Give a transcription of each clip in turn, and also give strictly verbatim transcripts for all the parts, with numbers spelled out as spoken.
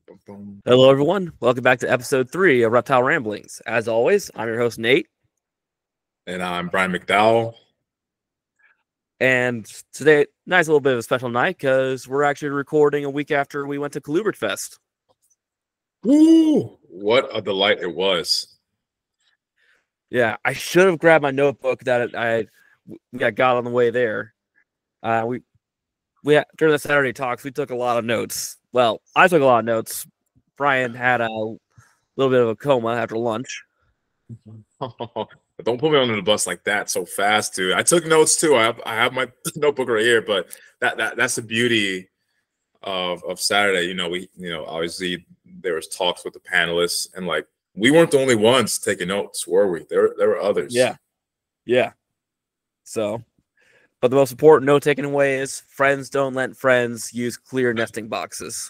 Hello, everyone. Welcome back to episode three of Reptile Ramblings. As always, I'm your host, Nate. And I'm Brian McDowell. And today, nice little bit of a special night because we're actually recording a week after we went to Colubert Fest. Woo! What a delight it was. Yeah, I should have grabbed my notebook that I we got on the way there. Uh, we we during the Saturday talks, we took a lot of notes. Well, I took a lot of notes. Brian had a little bit of a coma after lunch. Don't put me under the bus like that so fast, dude. I took notes too. I have, I have my notebook right here, but that, that that's the beauty of of Saturday. You know, we you know obviously there was talks with the panelists, and like we weren't the only ones taking notes, were we? There there were others. Yeah, yeah. So, but the most important note taken away is friends don't let friends use clear nesting boxes.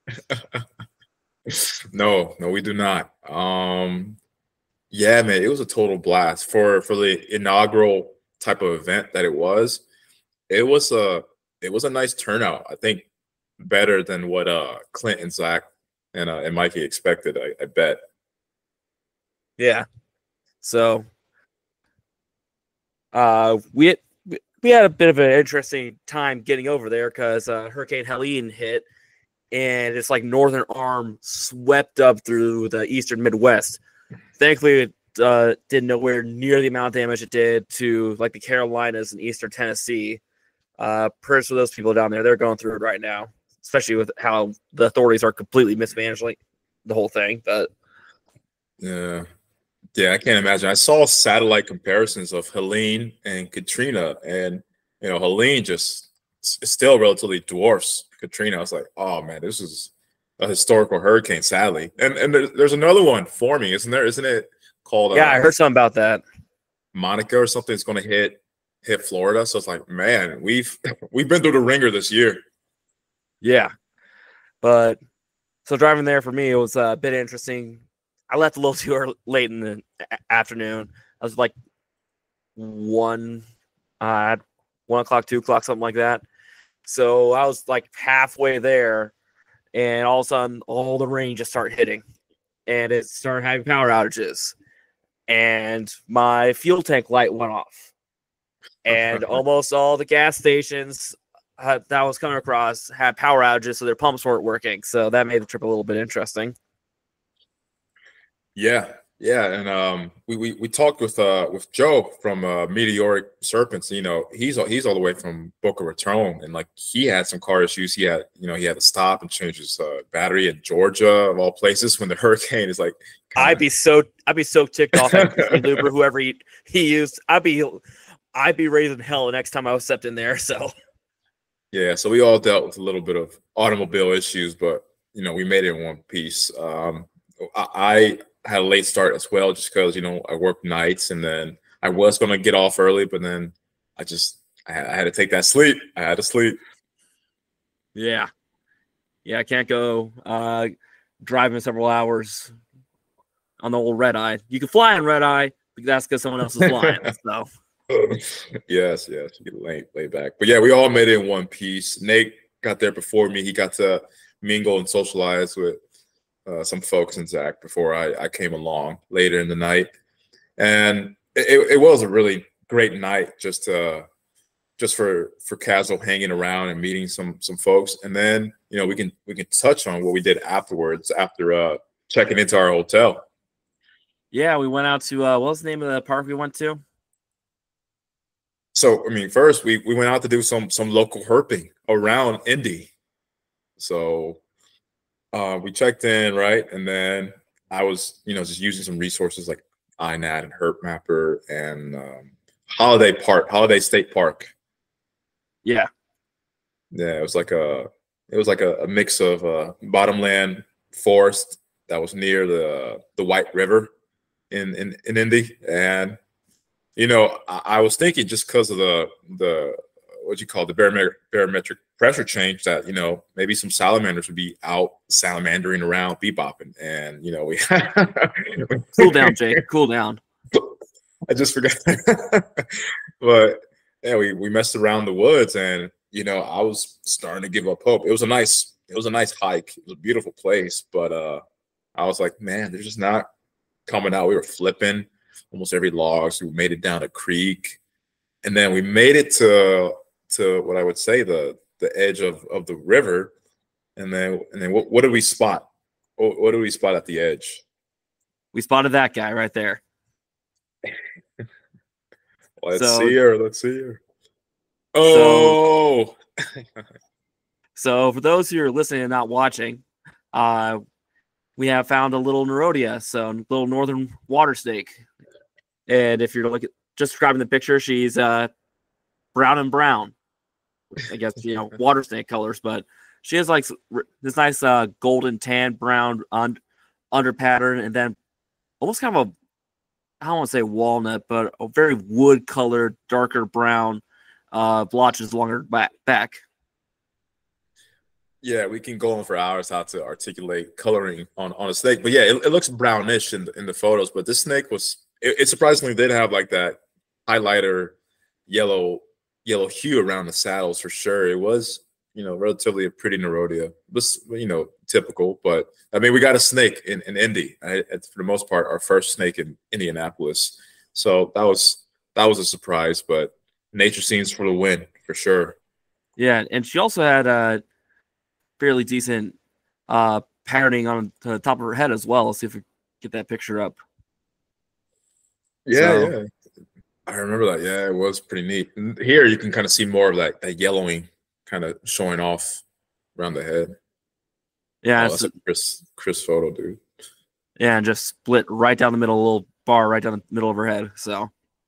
no, no, we do not. Um, yeah, man, it was a total blast for for the inaugural type of event that it was. It was a it was a nice turnout. I think better than what uh Clint and Zach and uh, and Mikey expected. I, I bet. Yeah. So, uh, we had, we had a bit of an interesting time getting over there because uh, Hurricane Helene hit. And it's like northern arm swept up through the eastern Midwest. Thankfully, it uh, did nowhere near the amount of damage it did to like the Carolinas and eastern Tennessee. Uh, prayers for those people down there. They're going through it right now, especially with how the authorities are completely mismanaging the whole thing. But yeah, yeah, I can't imagine. I saw satellite comparisons of Helene and Katrina, and you know, Helene just still relatively dwarfs Katrina. I was like, oh man, this is a historical hurricane, sadly. And and there's, there's another one forming, isn't there? Isn't it called? Yeah, uh, I heard something about that. Monica or something is going to hit hit Florida. So it's like, man, we've we've been through the ringer this year. Yeah, but so driving there for me, it was a bit interesting. I left a little too early, late in the afternoon. I was like one, uh, one o'clock, two o'clock, something like that. So I was like halfway there, and all of a sudden, all the rain just started hitting, and it started having power outages, and my fuel tank light went off, and almost all the gas stations uh, that I was coming across had power outages, so their pumps weren't working. So that made the trip a little bit interesting. Yeah, yeah, and um, we, we we talked with uh with Joe from uh, Meteoric Serpents. You know, he's he's all the way from Boca Raton, and like he had some car issues. He had you know he had to stop and change his uh, battery in Georgia of all places when the hurricane is like. Kinda... I'd be so I'd be so ticked off at Luber, whoever he, he used. I'd be I'd be raising hell the next time I was stepped in there. So. Yeah, so we all dealt with a little bit of automobile issues, but you know we made it in one piece. Um, I. I had a late start as well, just because, you know, I work nights, and then I was going to get off early, but then I just, I had, I had to take that sleep. I had to sleep. Yeah. Yeah. I can't go uh, driving several hours on the old red eye. You can fly on red eye, but that's because someone else is flying. So. yes. Yes. You get lay, lay back. But yeah, we all made it in one piece. Nate got there before me. He got to mingle and socialize with Uh, some folks in Zach before I, I came along later in the night, and it, it was a really great night just uh just for for casual hanging around and meeting some some folks, and then you know we can we can touch on what we did afterwards after uh checking into our hotel. Yeah, we went out to uh, what was the name of the park we went to? So I mean, first we we went out to do some some local herping around Indy, so. Uh, we checked in, right? And then I was, you know, just using some resources like I N A T and Herp Mapper and um, Holiday Park, Holiday State Park. Yeah. Yeah, it was like a, it was like a, a mix of uh, bottomland forest that was near the the White River in in, in Indy, and you know, I, I was thinking just because of the the what you call the barometric barometric pressure change that, you know, maybe some salamanders would be out salamandering around, bebopping. And, you know, we cool down, Jake. Cool down. I just forgot. But yeah, we, we messed around the woods, and, you know, I was starting to give up hope. It was a nice, it was a nice hike. It was a beautiful place, but uh, I was like, man, they're just not coming out. We were flipping almost every log. So we made it down a creek, and then we made it to to what I would say the the edge of of the river, and then and then what, what did we spot? What, what did we spot at the edge? We spotted that guy right there. Let's so, see her. Let's see her. Oh. So, so for those who are listening and not watching, uh, we have found a little Nerodia, so a little northern water snake. And if you're looking, just describing the picture, she's uh, brown and brown. I guess, you know, water snake colors, but she has like this nice uh, golden tan brown un- under pattern, and then almost kind of a, I don't want to say walnut, but a very wood colored, darker brown uh, blotches along her back. back. Yeah, we can go on for hours how to articulate coloring on, on a snake. But yeah, it, it looks brownish in the, in the photos, but this snake was, it, it surprisingly did have like that highlighter yellow yellow hue around the saddles for sure. It was, you know, relatively a pretty Nerodia. It was, you know, typical, but I mean, we got a snake in, in Indy, right? For the most part, our first snake in Indianapolis. So that was, that was a surprise, but nature scenes for the win for sure. Yeah. And she also had a fairly decent uh, patterning on the top of her head as well. Let's see if we get that picture up. Yeah. So, yeah. I remember that. Yeah, it was pretty neat. And here you can kind of see more of that, that yellowing kind of showing off around the head. Yeah, oh, that's a Chris Chris photo, dude. Yeah, and just split right down the middle, a little bar right down the middle of her head. So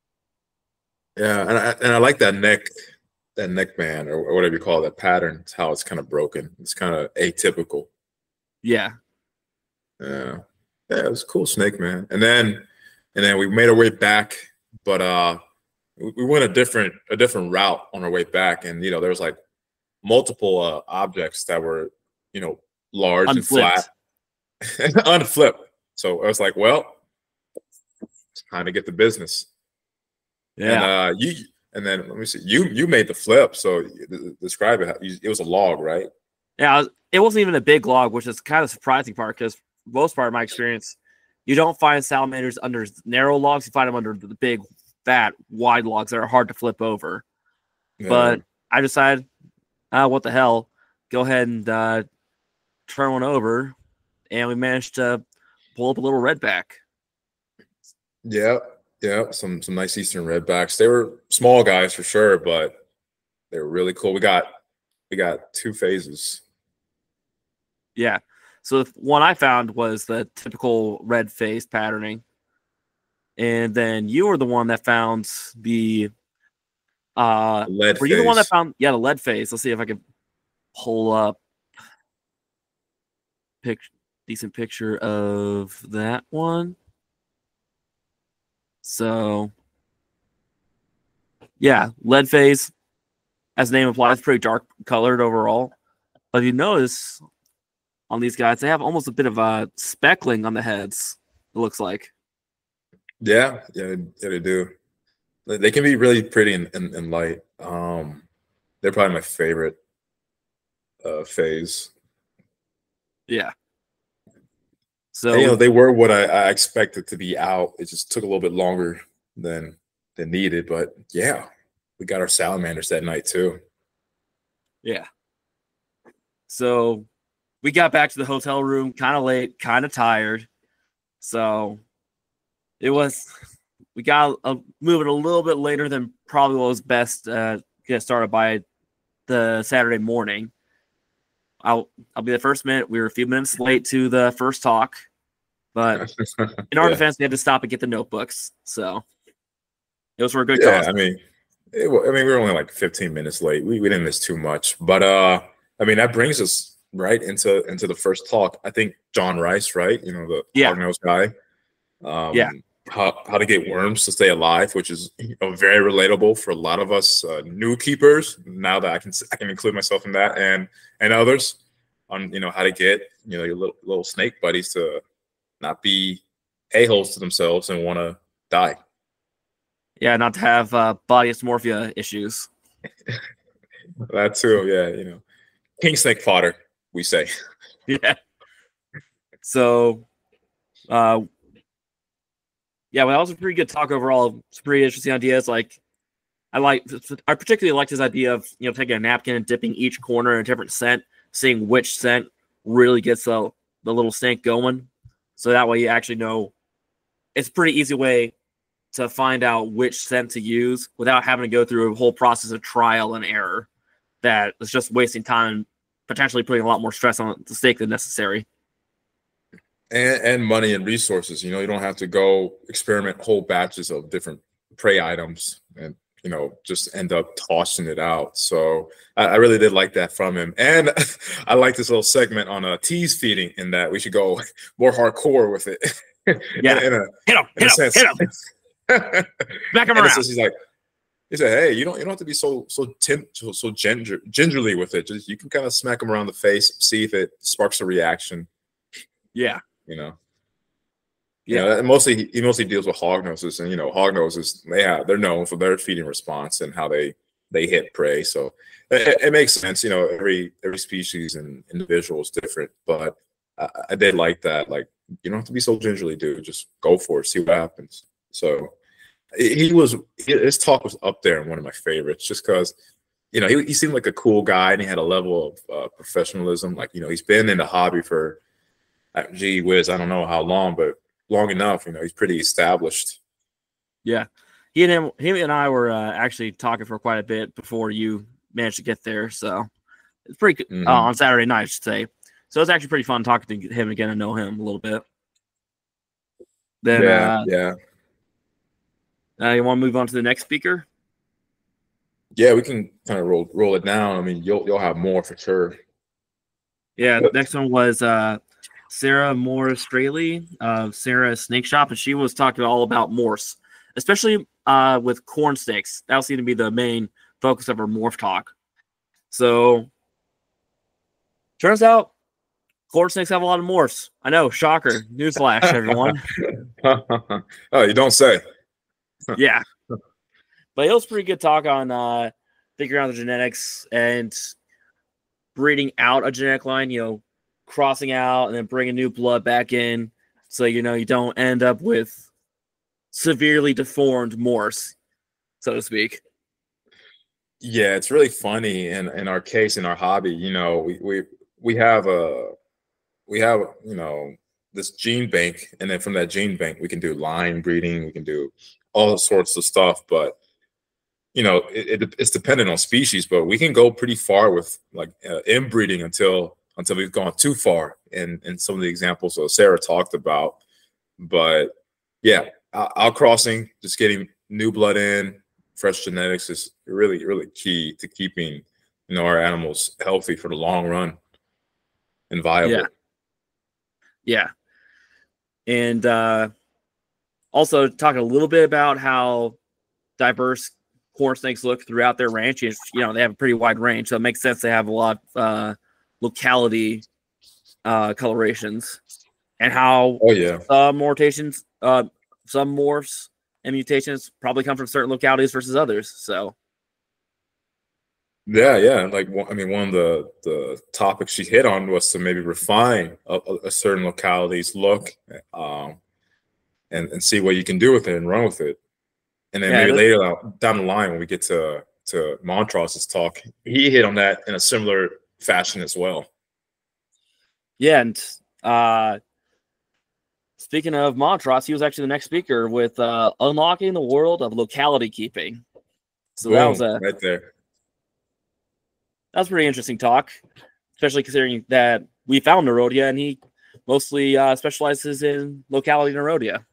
yeah, and I and I like that neck, that neck band or whatever you call it, that pattern. It's how it's kind of broken. It's kind of atypical. Yeah. Yeah. Yeah, it was a cool snake, man. And then and then we made our way back. But uh, we went a different a different route on our way back, and you know there was like multiple uh, objects that were you know large Unflipped. and flat, unflipped. So I was like, well, it's time to get the business. Yeah. And uh, you and then let me see, you you made the flip. So describe it. It was a log, right? Yeah, it wasn't even a big log, which is kind of the surprising part because for the most part of my experience, you don't find salamanders under narrow logs. You find them under the big, fat, wide logs that are hard to flip over. Yeah. But I decided, uh, what the hell, go ahead and uh, turn one over, and we managed to pull up a little redback. Yeah, yeah, some some nice eastern redbacks. They were small guys for sure, but they were really cool. We got we got two phases. Yeah. So the one I found was the typical red face patterning. And then you were the one that found the uh lead were phase. you the one that found yeah, the lead phase. Let's see if I can pull up pic decent picture of that one. So yeah, lead phase, as the name implies, pretty dark colored overall. But if you notice on these guys, they have almost a bit of a speckling on the heads, it looks like. Yeah, yeah, yeah, they do. They can be really pretty and, and, and light. Um, they're probably my favorite uh, phase. Yeah. So and, you know, they were what I, I expected to be out. It just took a little bit longer than than needed, but yeah, we got our salamanders that night too. Yeah. So we got back to the hotel room kind of late, kind of tired. So it was, we got uh, moving a little bit later than probably what was best uh, get started by the Saturday morning. I'll I'll be the first minute. We were a few minutes late to the first talk, but in our yeah. defense, we had to stop and get the notebooks. So it was for a good yeah, cause. I mean, it, I mean, we were only like fifteen minutes late. We we didn't miss too much, but uh, I mean, that brings us right into into the first talk. I think John Rice, right? You know, the yeah. hard-nosed guy. Um, yeah. How, how to get worms to stay alive, which is you know, very relatable for a lot of us uh, new keepers. Now that I can I can include myself in that, and and others on you know how to get you know your little little snake buddies to not be a-holes to themselves and want to die. Yeah, not to have uh, body dysmorphia issues. That too, yeah. You know, king snake fodder. we say. Yeah. So, uh, yeah, well, that was a pretty good talk overall. It's pretty interesting ideas. Like, I like, I particularly liked his idea of, you know, taking a napkin and dipping each corner in a different scent, seeing which scent really gets the, the little snake going. So that way you actually know. It's a pretty easy way to find out which scent to use without having to go through a whole process of trial and error that is just wasting time and potentially putting a lot more stress on the snake than necessary. And, and money and resources. You know, you don't have to go experiment whole batches of different prey items and, you know, just end up tossing it out. So I, I really did like that from him. And I like this little segment on uh, tease feeding, in that we should go more hardcore with it. Yeah. in, in a, hit him, hit him, hit him. Smack him around. He's like, he said, "Hey, you don't, you don't have to be so, so, tin, so, so ginger, gingerly with it. Just, you can kind of smack him around the face, see if it sparks a reaction." Yeah, you know. Yeah, You know, mostly he, he mostly deals with hog noses, and you know, hog noses they have they're known for their feeding response and how they they hit prey. So it, it makes sense. You know, every every species and individual is different, but I, I did like that. Like, you don't have to be so gingerly, dude. Just go for it, see what happens. So he was his talk was up there and one of my favorites, just because you know he, he seemed like a cool guy and he had a level of uh, professionalism. Like, you know, he's been in the hobby for uh, gee whiz, I don't know how long, but long enough. You know, he's pretty established. Yeah, he and him, him and I were uh, actually talking for quite a bit before you managed to get there. So it's pretty mm-hmm. uh, on Saturday night, I should say. So it's actually pretty fun talking to him again and know him a little bit. Then, yeah, uh, yeah. Uh, you want to move on to the next speaker? Yeah, we can kind of roll roll it down. I mean, you'll you'll have more for sure. Yeah, the next one was uh, Sarah Morris Straley of Sarah Snake Shop, and she was talking all about morphs, especially uh, with corn snakes. That seemed to be the main focus of her morph talk. So, turns out corn snakes have a lot of morphs. I know, shocker. Newsflash, everyone. Oh, you don't say. Yeah. But it was pretty good talk on uh, figuring out the genetics and breeding out a genetic line, you know, crossing out and then bringing new blood back in. So, you know, you don't end up with severely deformed morphs, so to speak. Yeah, it's really funny in, in our case, in our hobby, you know, we, we, we have a, we have, you know, this gene bank, and then from that gene bank, we can do line breeding, we can do all sorts of stuff, but you know, it, it, it's dependent on species, but we can go pretty far with like uh, inbreeding until until we've gone too far in in some of the examples that Sarah talked about. But yeah, outcrossing, just getting new blood in, fresh genetics is really really key to keeping, you know, our animals healthy for the long run and viable. Yeah, yeah, and uh, also talking a little bit about how diverse corn snakes look throughout their range. You know, they have a pretty wide range, so it makes sense they have a lot of uh, locality uh, colorations, and how oh yeah, some mutations, uh, some morphs and mutations probably come from certain localities versus others. So, yeah, yeah. Like, I mean, one of the the topics she hit on was to maybe refine a, a certain locality's look, um, and and see what you can do with it and run with it. And then yeah, maybe later down the line, when we get to to Montross's talk, he hit on that in a similar fashion as well. Yeah, and uh, speaking of Montross, he was actually the next speaker with uh, unlocking the world of locality keeping. So Boom, that was a right there. That was a pretty interesting talk, especially considering that we found Nerodia, and he mostly uh, specializes in locality Nerodia.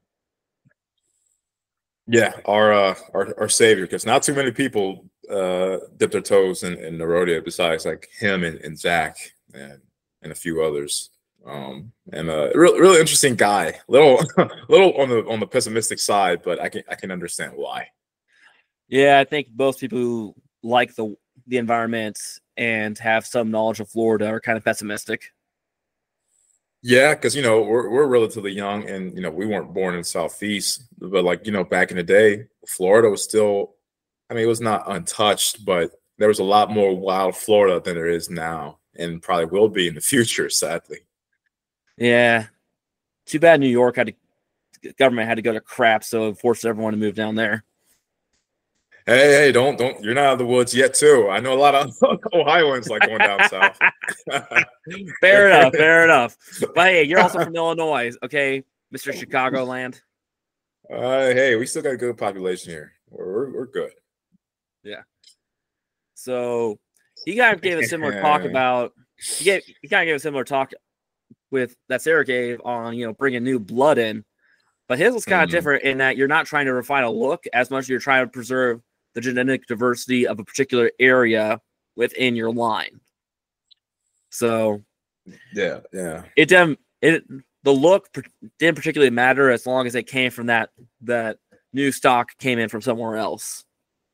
Yeah, our uh, our our savior, because not too many people uh, dip their toes in, in Nerodia besides like him and, and Zach and and a few others. Um, and a uh, real really interesting guy. Little little on the on the pessimistic side, but I can I can understand why. Yeah, I think most people who like the the environment and have some knowledge of Florida are kind of pessimistic. Yeah, because you know we're we're relatively young, and you know we weren't born in Southeast, but like you know back in the day, Florida was still, I mean, it was not untouched, but there was a lot more wild Florida than there is now, and probably will be in the future, sadly. Yeah. Too bad New York had to, government had to go to crap, so it forced everyone to move down there. Hey, hey, don't, don't, you're not out of the woods yet, too. I know a lot of Ohioans like going down south. Fair enough, fair enough. But hey, you're also from Illinois, okay, Mister Chicagoland? Uh, hey, we still got a good population here. We're, we're, we're good. Yeah. So he kind of gave a similar talk about, he, gave, he kind of gave a similar talk with that Sarah gave on, you know, bringing new blood in. But his was kind of mm-hmm. different in that you're not trying to refine a look as much as you're trying to preserve the genetic diversity of a particular area within your line. So, yeah, yeah, it didn't. It the look didn't particularly matter as long as it came from that that new stock came in from somewhere else.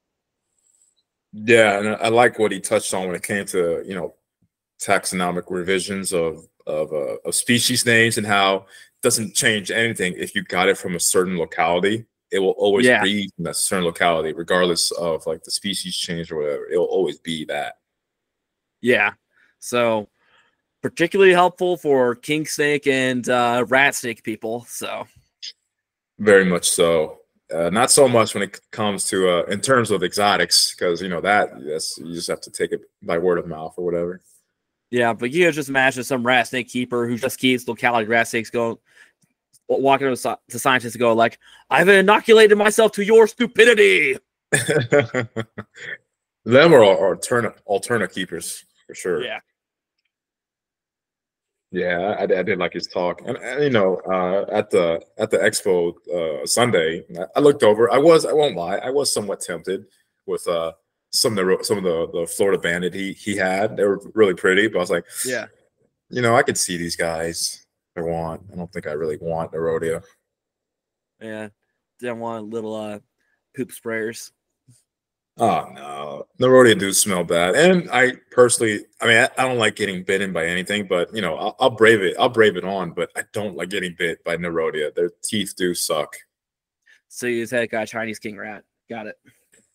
Yeah, and I like what he touched on when it came to, you know, taxonomic revisions of of uh, of species names and how it doesn't change anything if you got it from a certain locality. It will always yeah. breed in that certain locality, regardless of like the species change or whatever. It will always be that. Yeah. So particularly helpful for king snake and uh, rat snake people. So very much so. Uh, not so much when it comes to uh, in terms of exotics, because you know that yes, you just have to take it by word of mouth or whatever. Yeah, but you just imagine some rat snake keeper who just keeps locality rat snakes going. Walking to scientists to go like, I've inoculated myself to your stupidity. Them are alternate alternate keepers for sure. Yeah, yeah, I, I did like his talk, and, and you know, uh, at the at the expo uh, Sunday, I looked over. I was, I won't lie, I was somewhat tempted with uh, some of the some of the, the Florida Bandit he he had. They were really pretty, but I was like, yeah, you know, I could see these guys. I want. I don't think I really want a rodeo. Yeah, didn't want little uh, poop sprayers. Oh no, the rodeo do smell bad, and I personally, I mean, I, I don't like getting bitten by anything, but you know, I'll, I'll brave it. I'll brave it on, but I don't like getting bit by Nerodia. Their teeth do suck. So you just had a Chinese king rat. Got it.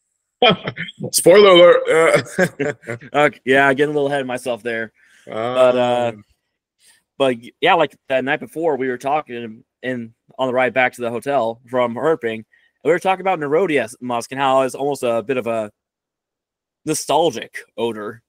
Spoiler alert. Uh, okay, yeah, getting a little ahead of myself there, um, but. uh But yeah, like that night before, we were talking in on the ride back to the hotel from Herping, and we were talking about Nerodia musk and how it's almost a bit of a nostalgic odor.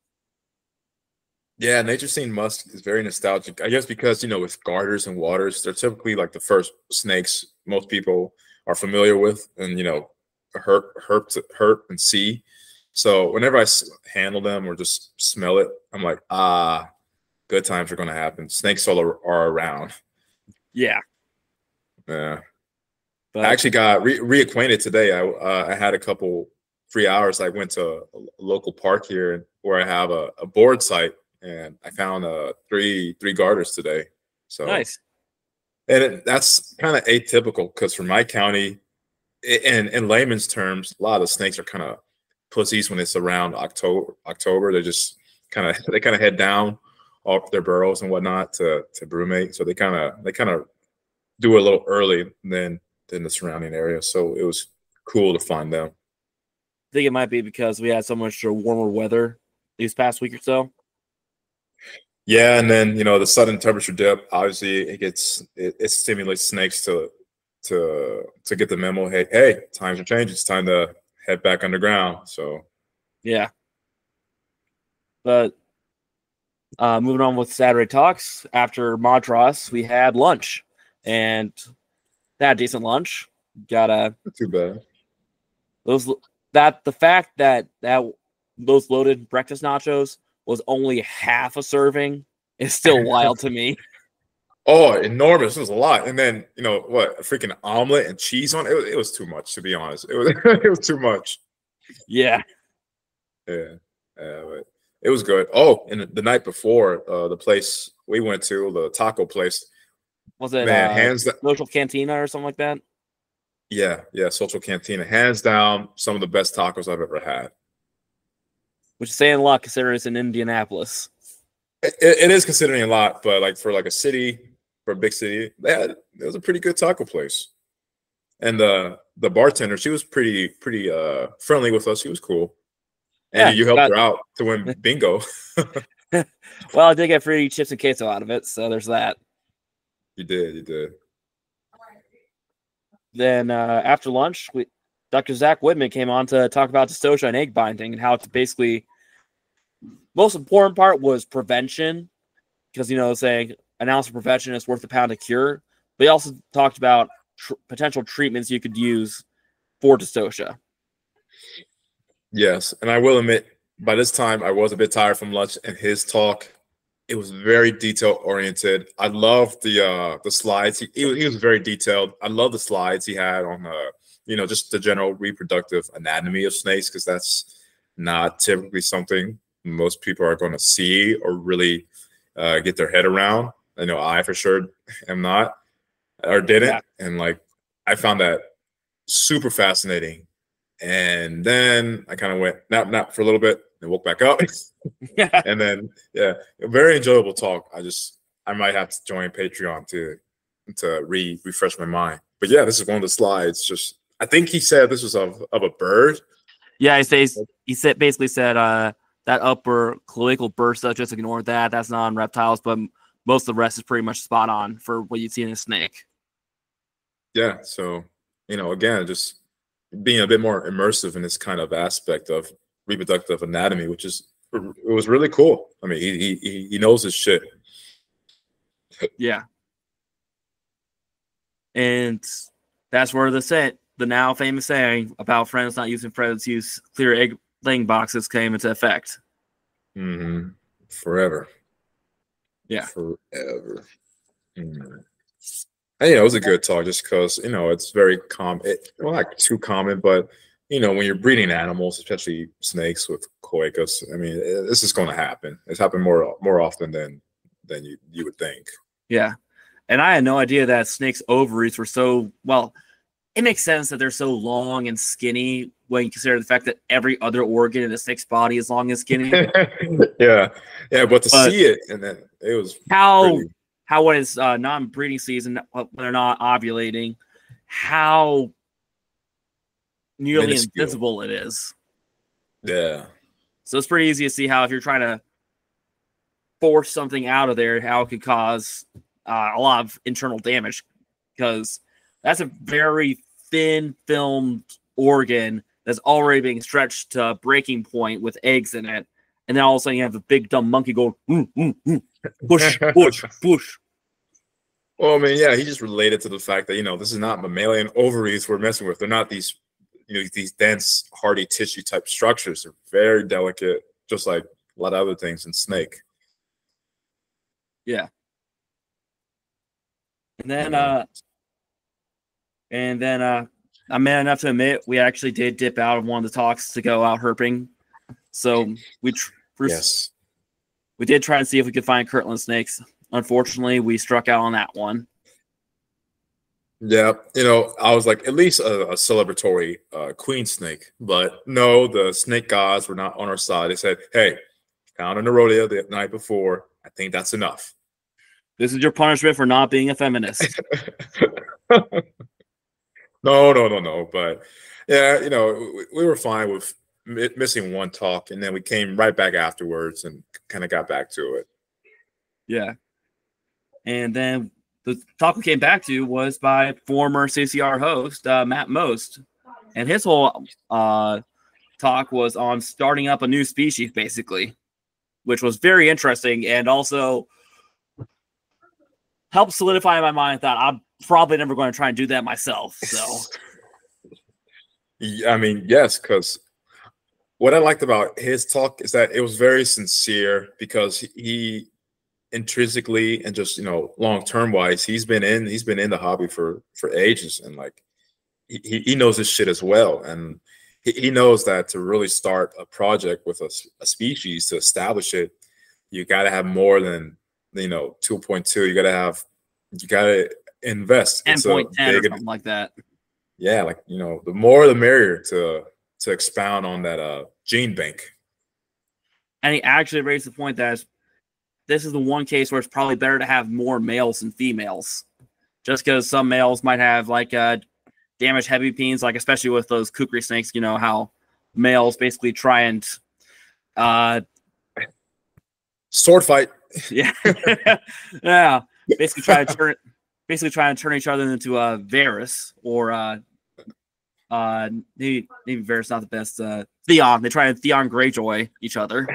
Yeah, nature scene musk is very nostalgic. I guess because, you know, with garters and waters, they're typically like the first snakes most people are familiar with, and you know, herp, herp, herp, and see. So whenever I handle them or just smell it, I'm like, ah. Good times are going to happen. Snakes all are, are around. Yeah. Yeah. But, I actually got re- reacquainted today. I uh, I had a couple free hours. I went to a local park here where I have a, a board site, and I found uh, three three garters today. So nice. And it, that's kind of atypical because for my county, in in layman's terms, a lot of the snakes are kind of pussies when it's around October. October, they just kind of they kind of head down off their burrows and whatnot to to brumate. So they kind of they kind of do it a little early than than the surrounding area. So it was cool to find them. I think it might be because we had so much warmer weather these past week or so. Yeah, and then you know the sudden temperature dip. Obviously, it gets it, it stimulates snakes to to to get the memo. Hey, hey, times are changing. It's time to head back underground. So yeah, but. Uh, moving on with Saturday talks. After Montrose, we had lunch, and had a decent lunch. Got a not too bad. Those that the fact that that those loaded breakfast nachos was only half a serving is still wild to me. Oh, enormous! It was a lot, and then you know what? A freaking omelet and cheese on it. It was, it was too much, to be honest. It was it was too much. Yeah, yeah, yeah, but. It was good. Oh, and the night before, uh, the place we went to, the taco place. Was it man, uh, hands down, Social Cantina or something like that? Yeah, yeah, Social Cantina. Hands down, some of the best tacos I've ever had. Which is saying a lot considering it's in Indianapolis. It, it is considering a lot, but like for like a city, for a big city, they had, it was a pretty good taco place. And the the bartender, she was pretty pretty uh, friendly with us. She was cool. And yeah, you helped got, her out to win bingo. Well, I did get free chips and queso out of it, so there's that. You did, you did. Then uh, after lunch, we, Doctor Zach Whitman came on to talk about dystocia and egg binding and how it's basically most important part was prevention, because you know saying an ounce of prevention is worth a pound of cure. But he also talked about tr- potential treatments you could use for dystocia. Yes, and I will admit, by this time I was a bit tired from lunch, and his talk, it was very detail oriented. I loved the uh, the slides. He, he, was, he was very detailed. I love the slides he had on uh, you know just the general reproductive anatomy of snakes, because that's not typically something most people are going to see or really uh, get their head around. I know I for sure am not or didn't, yeah. And like I found that super fascinating. And then I kind of went nap nap for a little bit and woke back up. Yeah. And then yeah, a very enjoyable talk. I just I might have to join Patreon to to re refresh my mind. But yeah, this is one of the slides. Just I think he said this was of, of a bird. Yeah, he says he said basically said uh that upper cloacal bursa, just ignore that. That's not on reptiles, but most of the rest is pretty much spot on for what you'd see in a snake. Yeah, so you know, again, just being a bit more immersive in this kind of aspect of reproductive anatomy, which is it was really cool. I mean, he he he knows his shit. Yeah, and that's where the set the now famous saying about friends not using friends use clear egg laying boxes came into effect. Mm-hmm. Forever. Yeah, forever. Mm-hmm. And, you know, it was a good talk just because, you know, it's very common. It, well, not too common, but, you know, when you're breeding animals, especially snakes with coacus, I mean, it, this is going to happen. It's happened more more often than than you, you would think. Yeah. And I had no idea that snakes' ovaries were so, well, it makes sense that they're so long and skinny when you consider the fact that every other organ in the snake's body is long and skinny. yeah. Yeah, but to but see it, and then it was how... pretty... How when it's uh, non-breeding season, when they're not ovulating, how nearly minuscule. Invisible it is. Yeah. So it's pretty easy to see how if you're trying to force something out of there, how it could cause uh, a lot of internal damage, because that's a very thin filmed organ that's already being stretched to breaking point with eggs in it. And then all of a sudden you have a big dumb monkey going, mm, mm, mm. push, push, push. Well, I mean, yeah, he just related to the fact that, you know, this is not mammalian ovaries we're messing with. They're not these, you know, these dense, hardy tissue type structures. They're very delicate, just like a lot of other things in snake. Yeah. And then, uh, and then, uh, I'm man enough to admit we actually did dip out of one of the talks to go out herping. So we, tr- yes, we did try and see if we could find Kirtland snakes. Unfortunately, we struck out on that one. Yeah, you know, I was like, at least a, a celebratory uh, queen snake. But no, the snake gods were not on our side. They said, hey, found in the rodeo the night before. I think that's enough. This is your punishment for not being a feminist. no, no, no, no. But yeah, you know, we, we were fine with mi- missing one talk. And then we came right back afterwards and kind of got back to it. Yeah. And then the talk we came back to was by former C C R host uh, Matt Most, and his whole uh, talk was on starting up a new species, basically, which was very interesting and also helped solidify in my mind that I'm probably never going to try and do that myself. So, I mean, yes, because what I liked about his talk is that it was very sincere, because he. intrinsically and just, you know, long-term wise, he's been in he's been in the hobby for for ages, and like he, he knows his shit as well, and he, he knows that to really start a project with a, a species, to establish it, you got to have more than, you know, two point two. You got to have you got to invest ten point ten or something like that. Yeah, like, you know, the more the merrier to to expound on that uh gene bank. And he actually raised the point that this is the one case where it's probably better to have more males than females, just because some males might have like uh, damaged heavy peens, like especially with those kukri snakes. You know how males basically try and uh, sword fight. Yeah, yeah. Basically trying to turn, basically trying to turn each other into uh, Varys or uh, uh, maybe maybe Varys not the best. Uh, Theon. They try to Theon Greyjoy each other.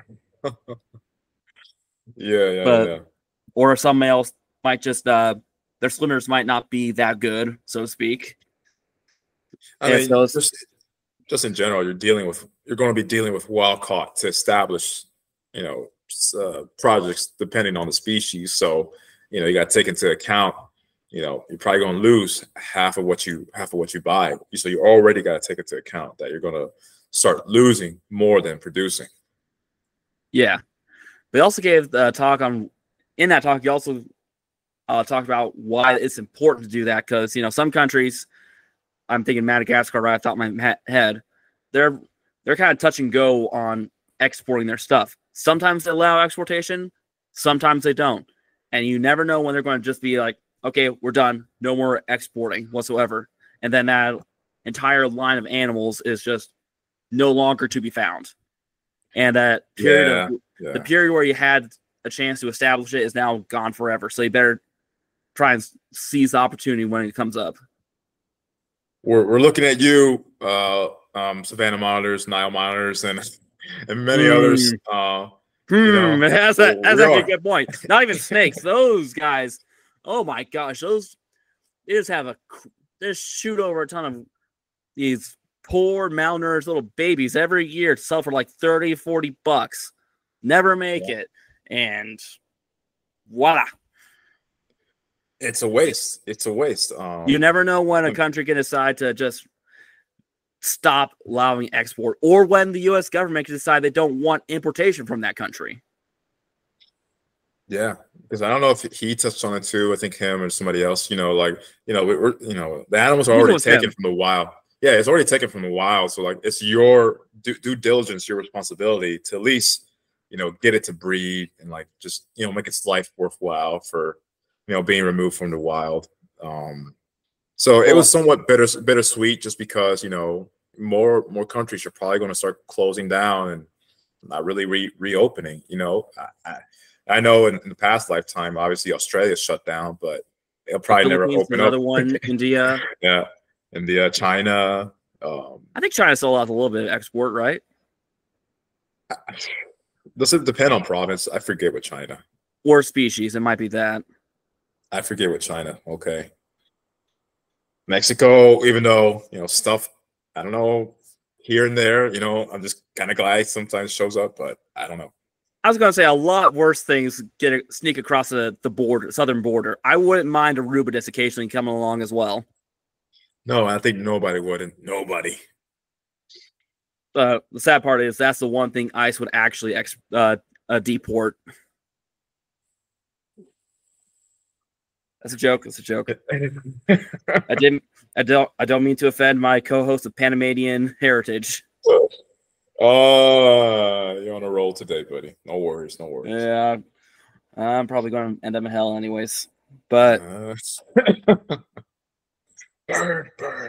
Yeah, yeah, but, yeah. Or some males might just uh, their swimmers might not be that good, so to speak. I and mean, so just just in general, you're dealing with you're going to be dealing with wild caught to establish, you know, uh, projects depending on the species. So, you know, you got to take into account, you know, you're probably going to lose half of what you half of what you buy. So you already got to take into account that you're going to start losing more than producing. Yeah, we also gave the talk on in that talk. You also uh, talked about why it's important to do that because you know some countries. I'm thinking Madagascar right off the top of my head. They're they're kind of touch and go on exporting their stuff. Sometimes they allow exportation, sometimes they don't. And you never know when they're going to just be like, okay, we're done. No more exporting whatsoever. And then that entire line of animals is just no longer to be found. And that period yeah, of yeah. the period where you had a chance to establish it is now gone forever. So you better try and seize the opportunity when it comes up. We're we're looking at you, uh, um, Savannah monitors, Nile monitors, and and many mm. others. Uh, hmm, you know, that's, a, that's actually a good point. Not even snakes; those guys. Oh my gosh, those they just have a they just shoot over a ton of these poor malnourished little babies every year to sell for like thirty, forty bucks. Never make yeah. it, and voila. It's a waste. It's a waste. Um, you never know when a country can decide to just stop allowing export or when the U S government can decide they don't want importation from that country. Yeah, because I don't know if he touched on it too. I think him or somebody else, you know, like, you know, we're, you know, the animals are already taken him. from the wild. Yeah, it's already taken from the wild. So, like, it's your due, due diligence, your responsibility to at least, you know, get it to breed and, like, just, you know, make its life worthwhile for, you know, being removed from the wild. Um, so it was somewhat bitter, bittersweet just because, you know, more more countries are probably going to start closing down and not really re- reopening. You know, I, I, I know in, in the past lifetime, obviously Australia shut down, but they'll probably the never open another up. one, India. Yeah, India, China. Um, I think China still has a little bit of export, right? Does it depend on province? I forget what China. Or species. It might be that. I forget what China. Okay. Mexico, even though, you know, stuff, I don't know, here and there, you know, I'm just kind of glad sometimes shows up, but I don't know. I was going to say a lot worse things get a, sneak across the, the border, southern border. I wouldn't mind Aruba just occasionally coming along as well. No, I think nobody would. Nobody. Uh, the sad part is that's the one thing ICE would actually ex, uh, uh, deport. That's a joke. That's a joke. I didn't. I don't. I don't mean to offend my co-host of Panamanian heritage. Oh, uh, you're on a roll today, buddy. No worries. No worries. Yeah, I'm probably going to end up in hell, anyways. But uh, burn, burn.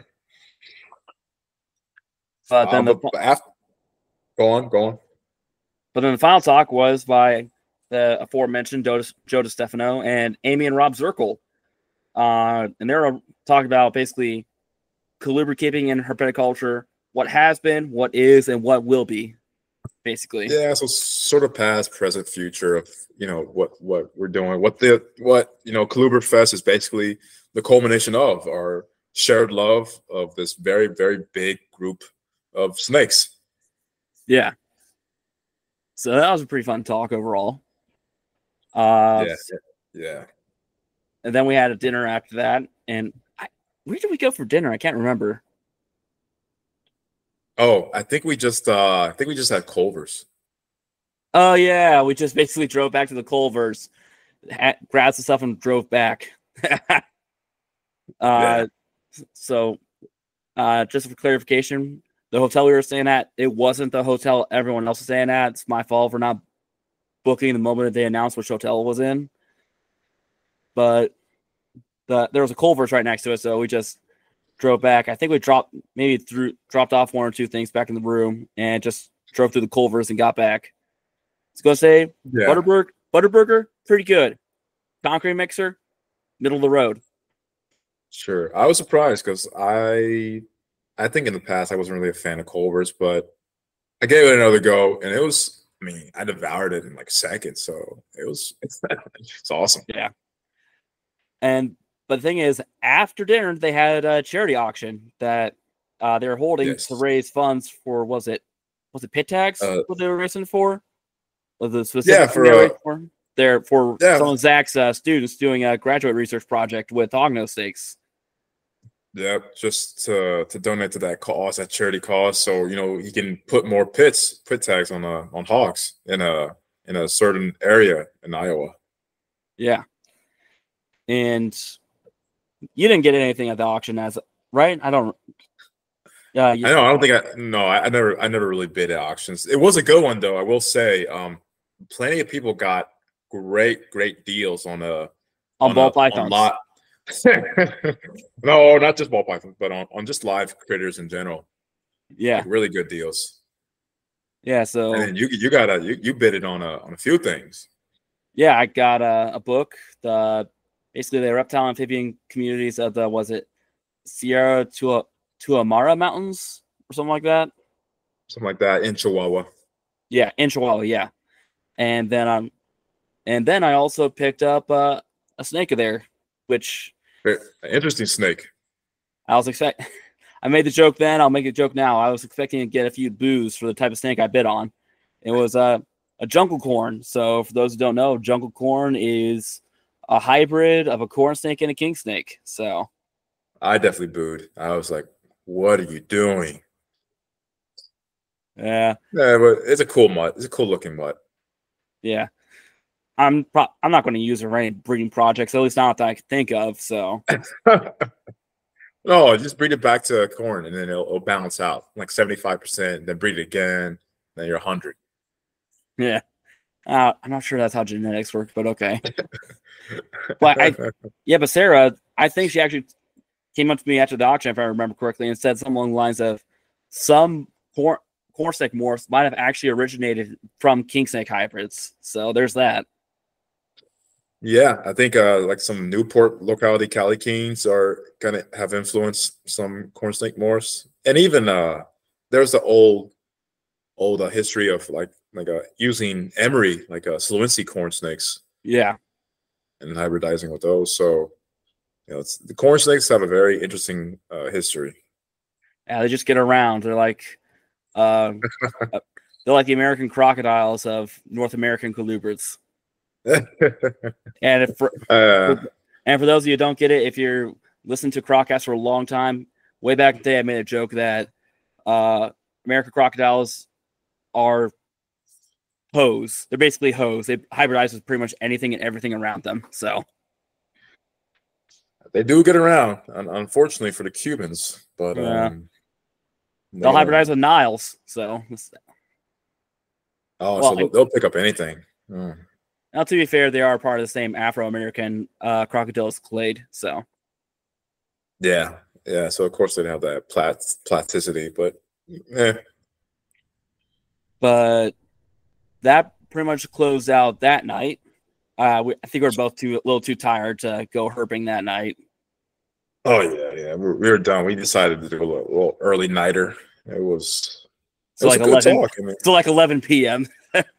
But then uh, the but after, go on, go on. But then the final talk was by the aforementioned Joe, Joe DeStefano and Amy and Rob Zirkle. Uh, and they're talking about basically colubrid keeping in herpetoculture, what has been, what is, and what will be, basically. Yeah, so sort of past, present, future of, you know, what what we're doing. What the what, you know, Colubrid Fest is basically the culmination of our shared love of this very, very big group of snakes. Yeah. So that was a pretty fun talk overall. Uh, yeah, yeah. And then we had a dinner after that. And I, where did we go for dinner? I can't remember. Oh, I think we just uh I think we just had Culver's. Oh yeah, we just basically drove back to the Culver's, had, grabbed some stuff and drove back. uh yeah. So uh just for clarification, the hotel we were staying at, it wasn't the hotel everyone else was staying at. It's my fault for not booking the moment that they announced which hotel it was in. But the there was a Culver's right next to it, so we just drove back. I think we dropped maybe through dropped off one or two things back in the room and just drove through the Culver's and got back. was gonna say Yeah. Butterburger, Butterburger, pretty good. Concrete mixer, middle of the road. Sure. I was surprised because I I think in the past I wasn't really a fan of Culver's, but I gave it another go and it was I mean, I devoured it in like seconds, so it was it's, it's awesome. Yeah. And but the thing is, after dinner, they had a charity auction that uh, they were holding Yes. to raise funds for was it was it pit tags? Uh, what they were raising for? Was the specific Yeah, thing for, they were uh, raising for? They're for yeah. some of Zach's uh, students doing a graduate research project with hognose steaks. Yeah, just to to donate to that cause, that charity cause, so you know he can put more pits, pit tags on uh on hogs in a in a certain area in Iowa. Yeah. And you didn't get anything at the auction, as right? I don't. Yeah, uh, I know. I don't think I no. I, I never I never really bid at auctions. It was a good one though. I will say, um, plenty of people got great great deals on a on, on ball a, pythons. On lot. No, not just ball pythons, but on, on just live critters in general. Yeah, like really good deals. Yeah, so and then you you got a you, you bid it on a on a few things. Yeah, I got a, a book. The basically the reptile amphibian communities of the was it Sierra Tua Tuamara Mountains or something like that. Something like that in Chihuahua. Yeah, in Chihuahua. Yeah, and then um, and then I also picked up uh, a snake there, which An interesting snake. I was expect. I made the joke then. I'll make a joke now. I was expecting to get a few boos for the type of snake I bid on. It was uh, a jungle corn. So for those who don't know, jungle corn is a hybrid of a corn snake and a king snake. So I definitely booed. I was like, "What are you doing?" Yeah, yeah, but it's a cool mutt. It's a cool looking mutt. Yeah, I'm pro- I'm not going to use it for any breeding projects, at least not that I can think of. So. No, just breed it back to corn, and then it'll, it'll balance out like seventy-five percent. Then breed it again, then you're one hundred. Yeah, uh, I'm not sure that's how genetics work, but okay. But I, yeah, but Sarah, I think she actually came up to me after the auction, if I remember correctly, and said something along the lines of some corn corn snake morphs might have actually originated from king snake hybrids. So there's that. Yeah, I think uh, like some Newport locality Cali Kings are gonna have influenced some corn snake morphs, and even uh, there's the old, old uh, history of like like uh, using emery like uh, Slowinski corn snakes. Yeah, and hybridizing with those. So, you know, it's, the corn snakes have a very interesting uh, history. Yeah, they just get around. They're like, uh, they're like the American crocodiles of North American colubrids. and if for, uh, for, and for those of you who don't get it, if you're listening to Croccasts for a long time, way back in the day, I made a joke that uh, American crocodiles are hoes. They're basically hoes. They hybridize with pretty much anything and everything around them. So they do get around, unfortunately for the Cubans, but yeah. um, they'll they, hybridize with Niles. So oh, well, so they'll, they'll pick up anything. Oh. Now, to be fair, they are part of the same Afro-American uh, Crocodylus clade. So yeah, yeah. So of course they'd have that plat plasticity, but eh. But that pretty much closed out that night. Uh, we, I think we we're both too a little too tired to go herping that night. Oh yeah, yeah, we were, we were done. We decided to do a little, a little early nighter. It was so it was like eleven. Talk. I mean, so like eleven p m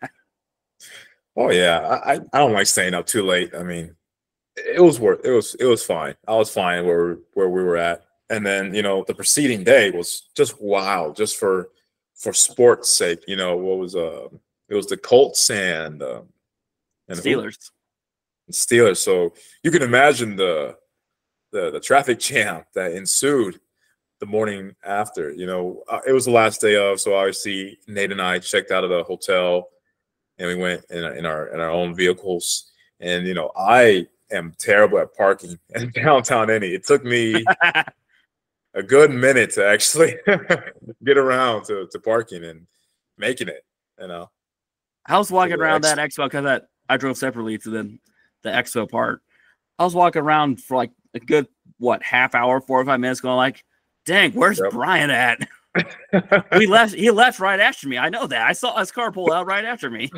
Oh yeah, I I don't like staying up too late. I mean, it was worth it was it was fine. I was fine where where we were at, and then you know the preceding day was just wild, just for for sports sake. You know what was uh it was the Colts and uh, and Steelers. And Steelers. So you can imagine the the the traffic jam that ensued the morning after. You know, uh, it was the last day of, so obviously Nate and I checked out of the hotel. And we went in, in our in our own vehicles, and you know I am terrible at parking in downtown Indy. It took me a good minute to actually get around to, to parking and making it. You know, I was walking around that expo because that I drove separately to the the expo part. I was walking around for like a good what half hour, four or five minutes, going like, "Dang, where's yep. Brian at?" we left. He left right after me. I know that. I saw his car pull out right after me.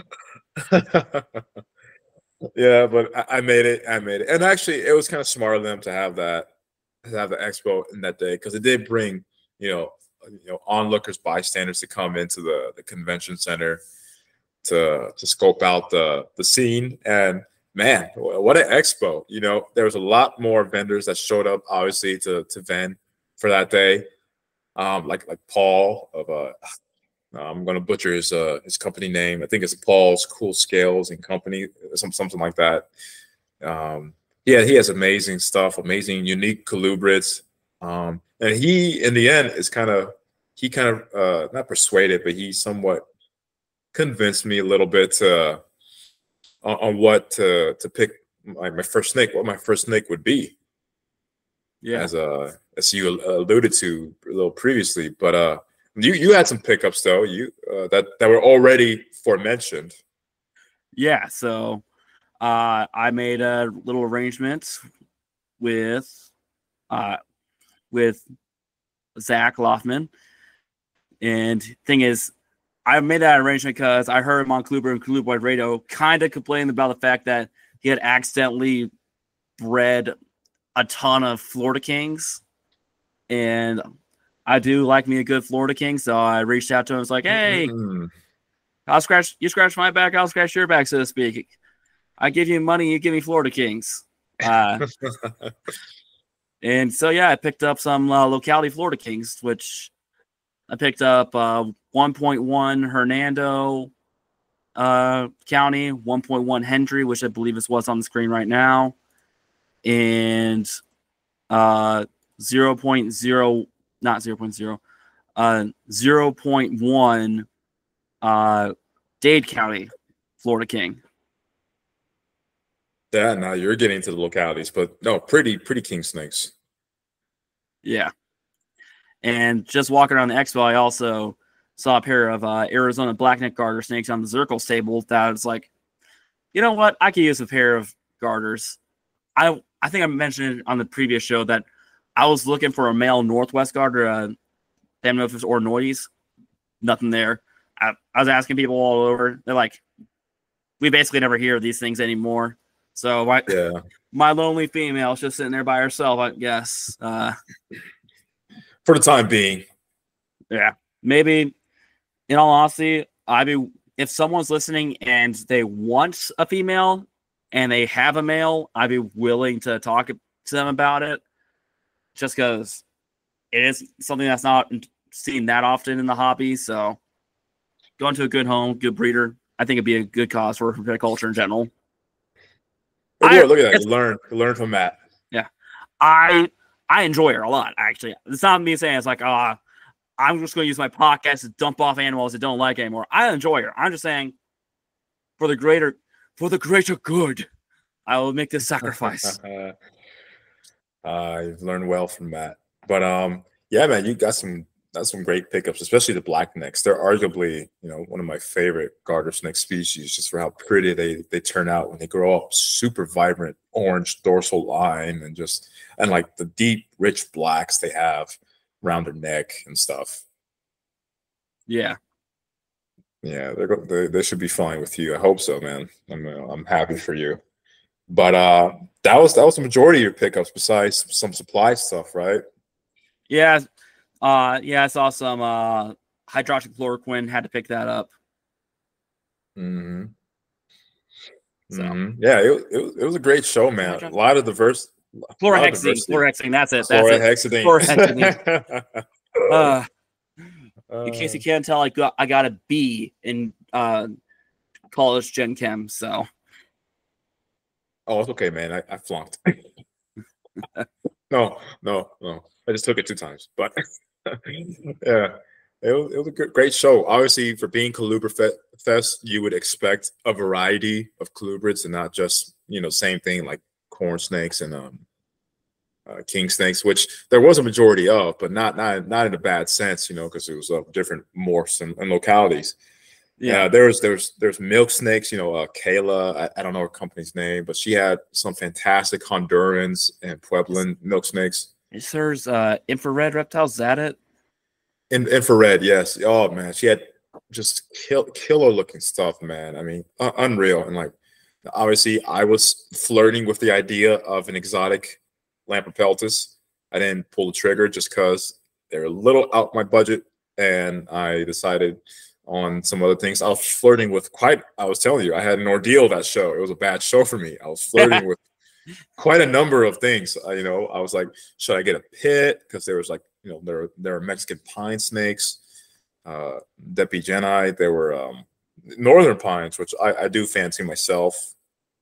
Yeah, but I, I made it. I made it, and actually, it was kind of smart of them to have that, to have the expo in that day because it did bring, you know, you know, onlookers, bystanders to come into the the convention center to to scope out the the scene. And man, what an expo! You know, there was a lot more vendors that showed up, obviously, to to vend for that day. Um, like like Paul of uh, I'm gonna butcher his uh his company name. I think it's Paul's Cool Scales and Company, some something like that. Um, yeah, he has amazing stuff, amazing, unique colubrids. Um, and he, in the end, is kind of he kind of uh not persuaded, but he somewhat convinced me a little bit to, on, on what to to pick my, my first snake, what my first snake would be. Yeah, as uh as you alluded to a little previously, but uh, you you had some pickups though, you uh, that that were already forementioned. Yeah, so uh, I made a little arrangement with uh with Zach Loftman, and thing is, I made that arrangement because I heard him on Kluber and Kluber Radio kind of complaining about the fact that he had accidentally bred a ton of Florida Kings, and I do like me a good Florida King, so I reached out to him. I was like, "Hey, mm-hmm. I'll scratch you, scratch my back, I'll scratch your back, so to speak. I give you money, you give me Florida Kings." Uh, and so yeah, I picked up some uh, locality Florida Kings, which I picked up uh, one point one Hernando uh, County, one point one Hendry, which I believe is what's on the screen right now, and uh, zero point zero, not zero point zero, uh, zero point one uh, Dade County Florida King. Yeah, now you're getting to the localities, but no, pretty, pretty king snakes. Yeah. And just walking around the expo, I also saw a pair of uh, Arizona blackneck garter snakes on the Zirkle stable that was like, you know what? I could use a pair of garters. I I think I mentioned on the previous show that I was looking for a male Northwest garter. Uh, I don't know if it's Ornoides. Nothing there. I, I was asking people all over. They're like, we basically never hear of these things anymore. So my, yeah. my lonely female is just sitting there by herself, I guess. Uh, For the time being. Yeah. Maybe, in all honesty, I be if someone's listening and they want a female and they have a male, I'd be willing to talk to them about it. Just because it is something that's not seen that often in the hobby. So going to a good home, good breeder, I think it'd be a good cause for culture in general. I, look at that. Learn, learn from Matt. Yeah. I I enjoy her a lot, actually. It's not me saying it's like, uh, I'm just going to use my podcast to dump off animals that don't like anymore. I enjoy her. I'm just saying, for the greater, for the greater good, I will make this sacrifice. uh, I've learned well from Matt. But um, yeah, man, you got some that's some great pickups, especially the black necks. They're arguably, you know, one of my favorite garter snake species, just for how pretty they they turn out when they grow up. Super vibrant orange dorsal line, and just and like the deep, rich blacks they have around their neck and stuff. Yeah, yeah, they're they they should be fine with you. I hope so, man. I'm uh, I'm happy for you. But uh, that was that was the majority of your pickups, besides some supply stuff, right? Yeah. Uh, yeah, I saw some uh, hydroxychloroquine, had to pick that up. Mm-hmm. So. Mm-hmm. Yeah, it, it, it was a great show, man. A lot of diverse. Chlorhexidine, chlorhexidine, that's it. That's chlorhexidine. It. Chlorhexidine. uh, uh, in case you can't tell, I got, I got a B in uh, college Gen Chem, so. Oh, it's okay, man. I, I flunked. no, no, no. I just took it two times, but. yeah, it was, it was a good, great show. Obviously, for being Colubrid Fest, you would expect a variety of colubrids and not just, you know, same thing like corn snakes and um, uh, king snakes, which there was a majority of, but not not not in a bad sense, you know, because it was of different morphs and, and localities. Yeah, uh, there's there's there's milk snakes, you know, uh, Kayla, I, I don't know her company's name, but she had some fantastic Hondurans and Pueblan milk snakes. There's uh, infrared reptiles. Is that it? In, infrared, yes. Oh man, she had just kill, killer looking stuff, man. I mean, uh, unreal. And like, obviously, I was flirting with the idea of an exotic Lampropeltis. I didn't pull the trigger just because they're a little out my budget, and I decided on some other things. I was flirting with quite. I was telling you, I had an ordeal that show. It was a bad show for me. I was flirting with quite a number of things. Uh, you know, I was like, should I get a pit? Because there was like, you know, there there are Mexican pine snakes, uh, Depigeni. There were um, northern pines, which I, I do fancy myself.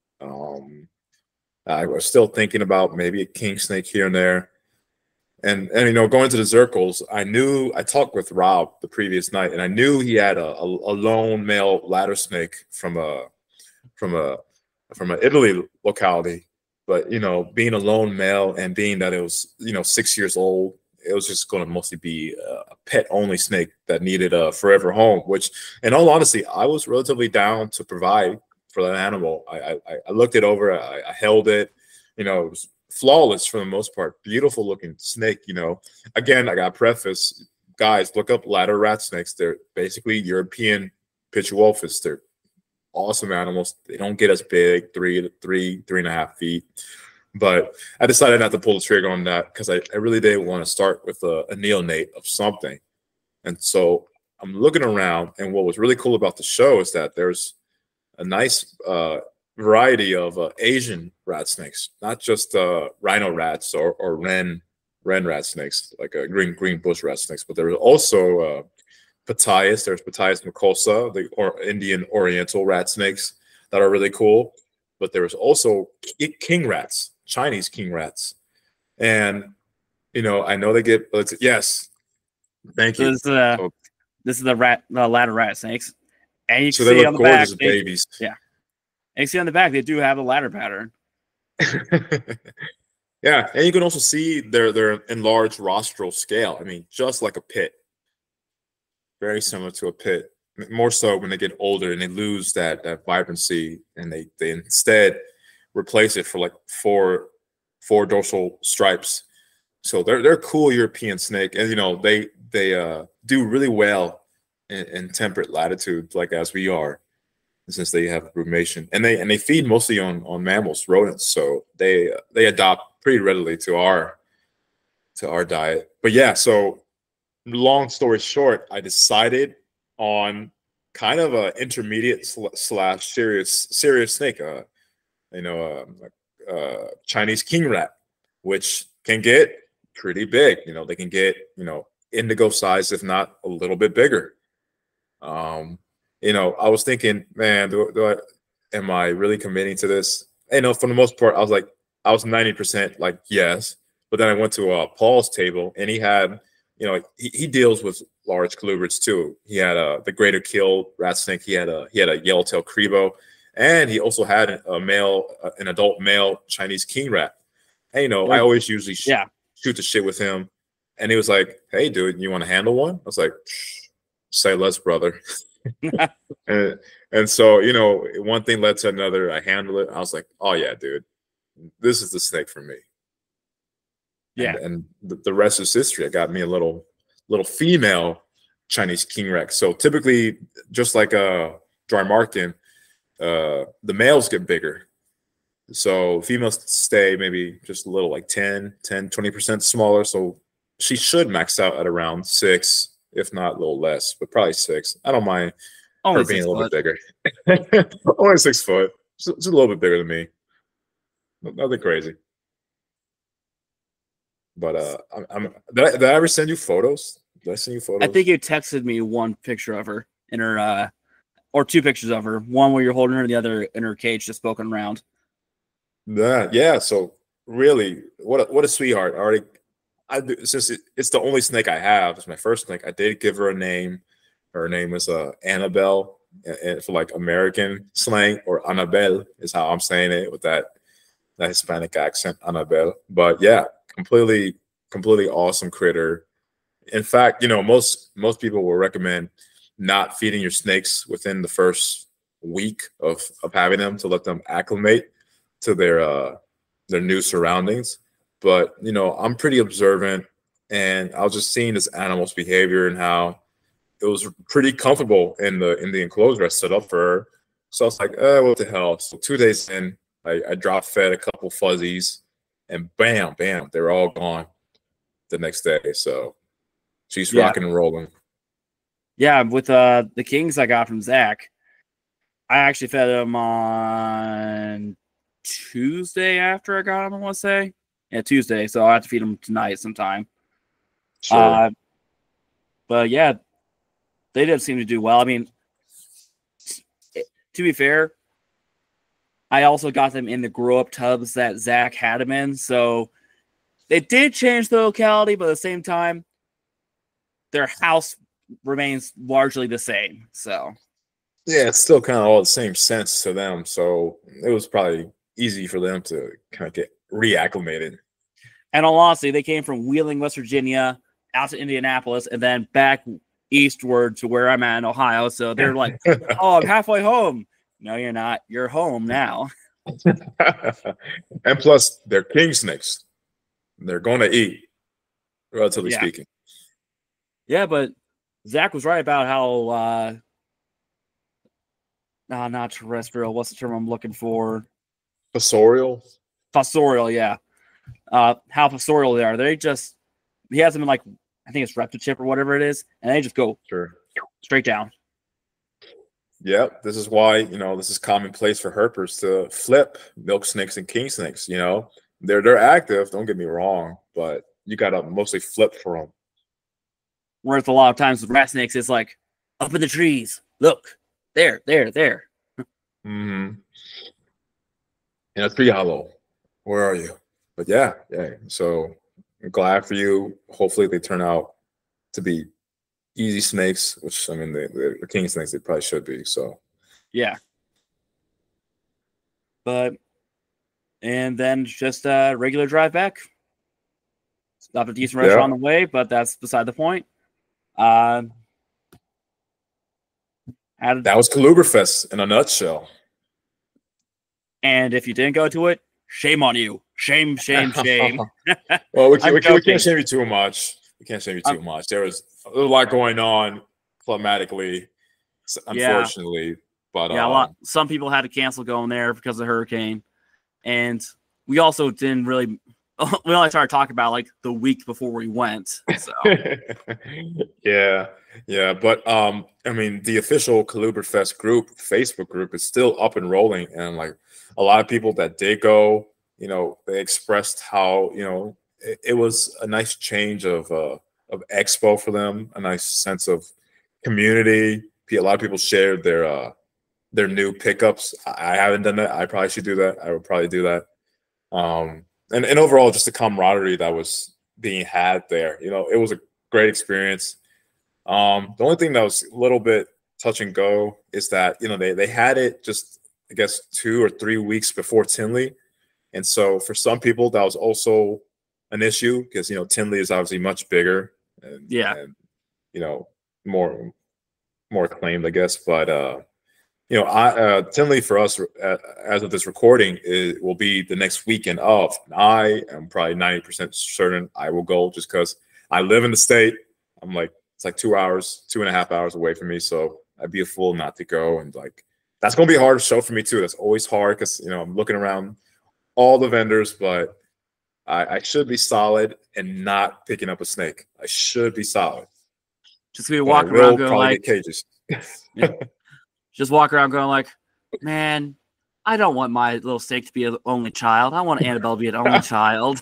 Um, I was still thinking about maybe a king snake here and there. And, and you know, going to the Zirkles, I knew, I talked with Rob the previous night, and I knew he had a, a, a lone male ladder snake from a from a from an Italy locality. But you know, being a lone male and being that it was, you know, six years old, it was just going to mostly be a pet only snake that needed a forever home. Which, in all honesty, I was relatively down to provide for that animal. I I, I looked it over, I, I held it, you know, it was flawless for the most part, beautiful looking snake. You know, again, I got to preface, guys, look up ladder rat snakes. They're basically European Pituophis. They're awesome animals. They don't get as big, three, three, three and a half feet. But I decided not to pull the trigger on that because I, I really didn't want to start with a, a neonate of something. And so I'm looking around, and what was really cool about the show is that there's a nice uh, variety of uh, Asian rat snakes, not just uh, rhino rats or, or wren wren rat snakes, like uh, green green bush rat snakes, but there was also uh, Pitayas. There's Pitayas mucosa, the or Indian Oriental rat snakes that are really cool. But there was also king rats, Chinese king rats, and you know, I know they get yes, thank so you. This is, uh, so, this is the rat, the ladder rat snakes, and you can so see they on look the back, gorgeous they, babies. yeah, and you see on the back they do have a ladder pattern. Yeah, and you can also see their their enlarged rostral scale. I mean, just like a pit, very similar to a pit. More so when they get older and they lose that that vibrancy, and they they instead replace it for like four four dorsal stripes. So they're they're cool European snake, and you know they they uh, do really well in, in temperate latitudes, like as we are, since they have rumination, and they and they feed mostly on on mammals, rodents. So they they adopt pretty readily to our to our diet. But yeah, so long story short, I decided on kind of a intermediate sl- slash serious serious snake, uh, you know, uh, uh, Chinese king rat, which can get pretty big. You know, they can get, you know, indigo size, if not a little bit bigger. Um, you know, I was thinking, man, do, do I, am I really committing to this? You know, for the most part, I was like, I was ninety percent like, yes. But then I went to uh, Paul's table, and he had, you know, he, he deals with large colubrids too. He had uh, the greater kill rat snake. He had a he had a yellowtail crebo, and he also had a male, uh, an adult male Chinese king rat. And you know, I always usually sh- yeah. shoot the shit with him, and he was like, "Hey, dude, you want to handle one?" I was like, "Say less, brother." and and so you know, one thing led to another. I handled it. I was like, "Oh yeah, dude, this is the snake for me." Yeah, and, and the, the rest is history. I got me a little little female Chinese king rat. So typically, just like a Drymarchon, uh, the males get bigger. So females stay maybe just a little like ten, ten, twenty percent smaller. So she should max out at around six, if not a little less, but probably six. I don't mind only her being a little foot. bit bigger. Only six foot. She's, she's a little bit bigger than me. Nothing crazy. But uh, I'm, I'm did, I, did I ever send you photos? Did I send you photos? I think you texted me one picture of her in her, uh, or two pictures of her. One where you're holding her, and the other in her cage, just poking around. Yeah, yeah. So really, what a, what a sweetheart. I already, I since it, it's the only snake I have. It's my first snake. I did give her a name. Her name is uh Annabelle, and for like American slang, or Annabelle is how I'm saying it with that that Hispanic accent, Annabelle. But yeah. Completely, completely awesome critter. In fact, you know, most most people will recommend not feeding your snakes within the first week of of having them to let them acclimate to their uh their new surroundings. But you know, I'm pretty observant. and I was just seeing this animal's behavior and how it was pretty comfortable in the in the enclosure I set up for her. So I was like, oh, what the hell? So two days in, I, I drop fed a couple fuzzies, and bam, bam, they were all gone the next day. So she's Yeah. rocking and rolling. Yeah, with uh the Kings I got from Zach, I actually fed them on Tuesday after I got them, I want to say. Yeah, Tuesday, so I'll have to feed them tonight sometime. Sure. Uh, but yeah, they did seem to do well. I mean, to be fair, I also got them in the grow-up tubs that Zach had them in, so they did change the locality, but at the same time, their house remains largely the same. So Yeah, it's still kind of all the same sense to them. So it was probably easy for them to kind of get reacclimated. And all honesty, they came from Wheeling, West Virginia, out to Indianapolis, and then back eastward to where I'm at in Ohio. So they're like, oh, I'm halfway home. No, you're not. You're home now. And plus, they're king snakes. They're going to eat, relatively Yeah. speaking. Yeah, but Zach was right about how, uh, no, not terrestrial. What's the term I'm looking for? Fossorial? Fossorial, yeah. Uh, how fossorial they are. They just, he has them in like, I think it's Reptochip or whatever it is, and they just go Sure. straight down. Yep. This is why, you know, this is commonplace for herpers to flip milk snakes and king snakes. You know, they're they're active, don't get me wrong, but you got to mostly flip for them. Whereas a lot of times with rat snakes, it's like, up in the trees. Look, there, there, there. Mm-hmm. In a tree hollow. Where are you? But yeah, yeah. So I'm glad for you. Hopefully they turn out to be easy snakes, which I mean, they, they're king snakes. They probably should be. So Yeah. But, and then just a regular drive back. Stopped at a decent Yeah. restaurant on the way, but that's beside the point. Uh, had, that was Kaluberfest in a nutshell. and if you didn't go to it, shame on you. Shame, shame, shame. Well, we, I'm can, we, can, we joking. can't shame you too much. We can't shame you too I'm- much. There was a lot going on climatically, s- unfortunately. But Yeah, a um, lot. Some people had to cancel going there because of the hurricane, and we also didn't really. We only started talking about like the week before we went. So yeah, yeah. But um, I mean, the official Kaluberfest group, Facebook group, is still up and rolling, and like a lot of people that did go, you know, they expressed how you know it, it was a nice change of uh of expo for them, a nice sense of community. A lot of people shared their uh their new pickups. I haven't done that. I probably should do that. I would probably do that. Um, and, and overall, just the camaraderie that was being had there. You know, it was a great experience. Um, the only thing that was a little bit touch and go is that, you know, they, they had it just, I guess, two or three weeks before Tinley. And so for some people, that was also an issue because, you know, Tinley is obviously much bigger and, Yeah. and you know, more, more acclaimed, I guess. But, uh, you know, I, uh, Tinley for us, uh, as of this recording, it will be the next weekend of. And I am probably ninety percent certain I will go just because I live in the state. I'm like, it's like two hours, two and a half hours away from me. So I'd be a fool not to go. And like, that's going to be a hard show for me too. That's always hard because, you know, I'm looking around all the vendors, but I, I should be solid and not picking up a snake. I should be solid. just be But I walking will around going probably like, get cages. just walk around going like, man, I don't want my little snake to be an only child. I want Annabelle to be an only child.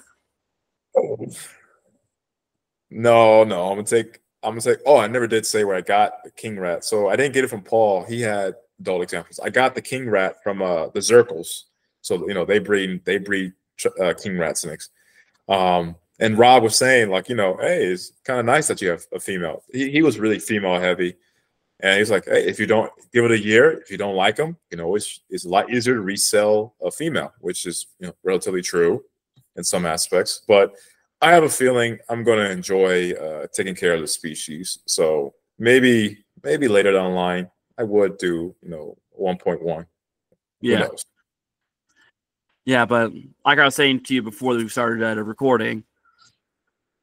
No, no, I'm gonna take. I'm gonna say. Oh, I never did say where I got the king rat. So I didn't get it from Paul. He had adult examples. I got the king rat from uh, the Zirkles. So you know they breed. They breed uh, king rat snakes. Um, and Rob was saying like, you know, hey, it's kind of nice that you have a female. He, he was really female heavy, and he's like, hey, if you don't give it a year, if you don't like them, you know, it's it's a lot easier to resell a female, which is you know relatively true in some aspects, but. I have a feeling I'm going to enjoy uh, taking care of the species. So maybe, maybe later down the line, I would do, you know, one point one. Yeah. Who knows? Yeah, but like I was saying to you before we started uh, recording,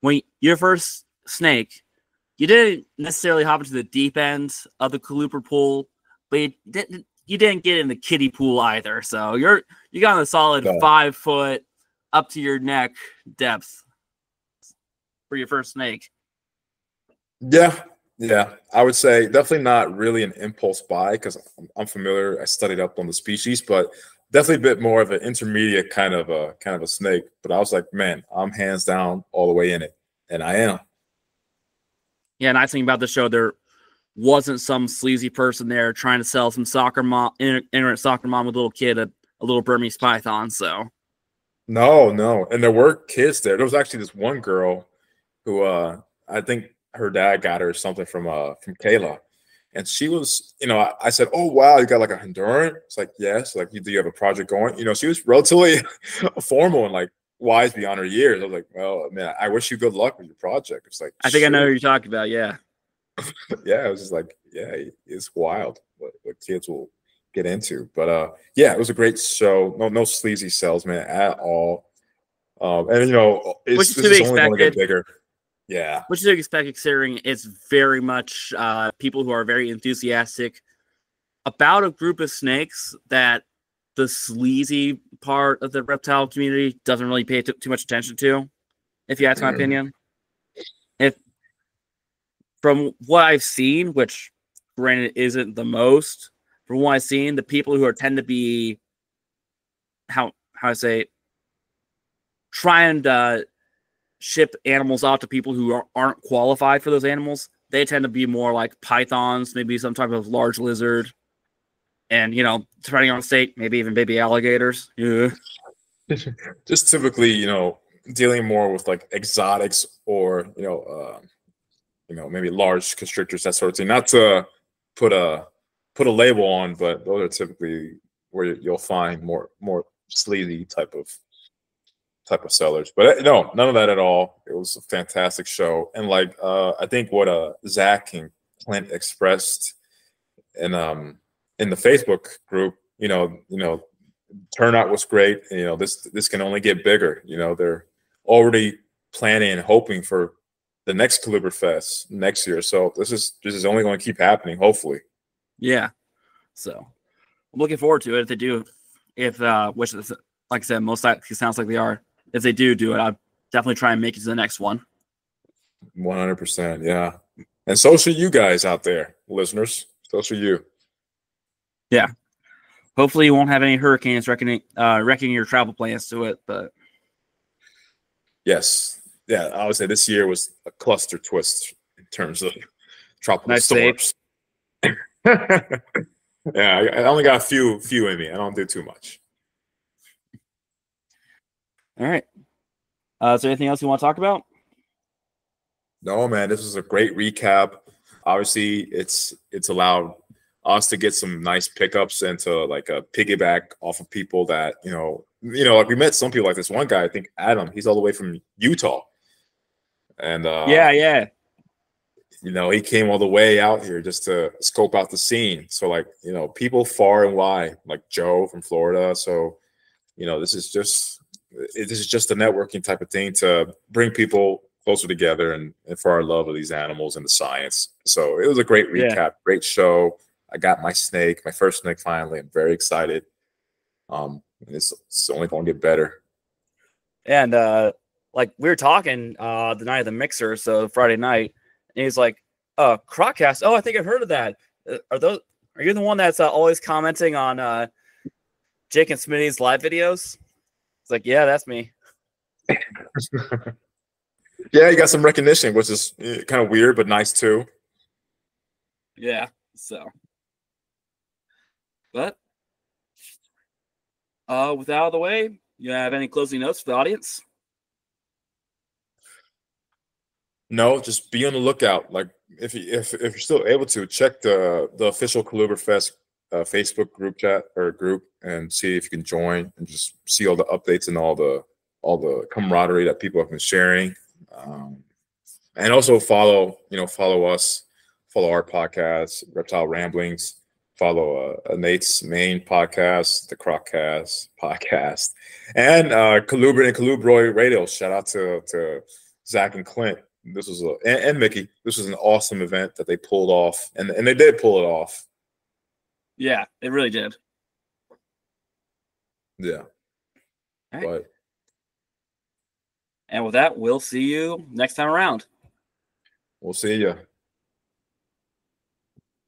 when your first snake, you didn't necessarily hop into the deep end of the coluper pool, but you didn't you didn't get in the kiddie pool either. So you're you got a solid No. five foot up to your neck depth for your first snake. Yeah, yeah. I would say definitely not really an impulse buy because I'm, I'm familiar. I studied up on the species, but definitely a bit more of an intermediate kind of a kind of a snake. But I was like, man, I'm hands down all the way in it, and I am. Yeah, nice thing about the show, there wasn't some sleazy person there trying to sell some soccer mom, internet soccer mom with a little kid a, a little Burmese python. So No, no, and there were kids there. There was actually this one girl who uh, I think her dad got her something from uh from Kayla. And she was, you know, I, I said, "Oh wow, you got like a Honduran?" It's like, "Yes." Like, you do you have a project going? You know, she was relatively formal and like wise beyond her years. I was like, "Well, man, I wish you good luck with your project." It's like, I think shit. I know who you're talking about. Yeah, Yeah, it was just like, yeah, it's wild what, what kids will get into. But uh, yeah, it was a great show. No, no sleazy salesman at all. Um, and you know, it's, Which is this to be is only going to get expected. bigger. Yeah, which is to expect considering it's very much uh, people who are very enthusiastic about a group of snakes that the sleazy part of the reptile community doesn't really pay t- too much attention to, if you ask my Mhm. opinion. If from what I've seen, which granted isn't the most, from what I've seen, the people who are tend to be how how I say trying to ship animals out to people who are, aren't qualified for those animals, they tend to be more like pythons, maybe some type of large lizard, and you know, depending on the state, maybe even baby alligators. Yeah. just typically, you know, dealing more with like exotics or you know, uh, you know, maybe large constrictors, that sort of thing. Not to put a put a label on, but those are typically where you'll find more more sleazy type of type of sellers. But uh, no, none of that at all. It was a fantastic show, and like uh, I think what uh, Zach and Clint expressed in um in the Facebook group, you know, you know, turnout was great. And, you know, this this can only get bigger. You know, they're already planning and hoping for the next Caliber Fest next year. So this is this is only going to keep happening, hopefully. Yeah. So I'm looking forward to it if they do. If uh, which is, like I said, most likely sounds like they are. If they do do it, I'll definitely try and make it to the next one. one hundred percent, yeah. And so should you guys out there, listeners. So should you. Yeah. Hopefully, you won't have any hurricanes wrecking uh, wrecking your travel plans to it. But Yes. Yeah, I would say this year was a cluster twist in terms of tropical Nice storms. Yeah, I, I only got a few few in me. I don't do too much. all right. Uh, is there anything else you want to talk about? No, man, this was a great recap. Obviously, it's it's allowed us to get some nice pickups and to like a piggyback off of people that you know, you know, like we met some people like this one guy. I think Adam. He's all the way from Utah, and uh, yeah, yeah. you know, he came all the way out here just to scope out the scene. So like, you know, people far and wide, like Joe from Florida. So, you know, this is just it, this is just a networking type of thing to bring people closer together and, and for our love of these animals and the science. So it was a great recap, Yeah. great show. I got my snake, my first snake finally. I'm very excited. Um, and it's, it's only going to get better. And uh, like we were talking uh, the night of the mixer, so Friday night, and he's like, "Uh, Croccast. Oh, I think I've heard of that. Uh, Are those? Are you the one that's uh, always commenting on uh, Jake and Smitty's live videos?" It's like, "Yeah, that's me." Yeah, you got some recognition, which is kind of weird, but nice too. Yeah. So, but uh, with that out of the way, you have any closing notes for the audience? No, just be on the lookout. Like if you, if if you're still able to, check the the official Coluberfest uh, Facebook group chat or group and see if you can join and just see all the updates and all the all the camaraderie that people have been sharing. Um, and also follow, you know, follow us, follow our podcast, Reptile Ramblings, follow uh, Nate's main podcast, the Croccast podcast, and uh, Colubrid and Colubroid Radio. Shout out to to Zach and Clint. This was a and, and Mickey. This was an awesome event that they pulled off, and and they did pull it off. Yeah, it really did. Yeah. All right. But And with that, we'll see you next time around. we'll see you.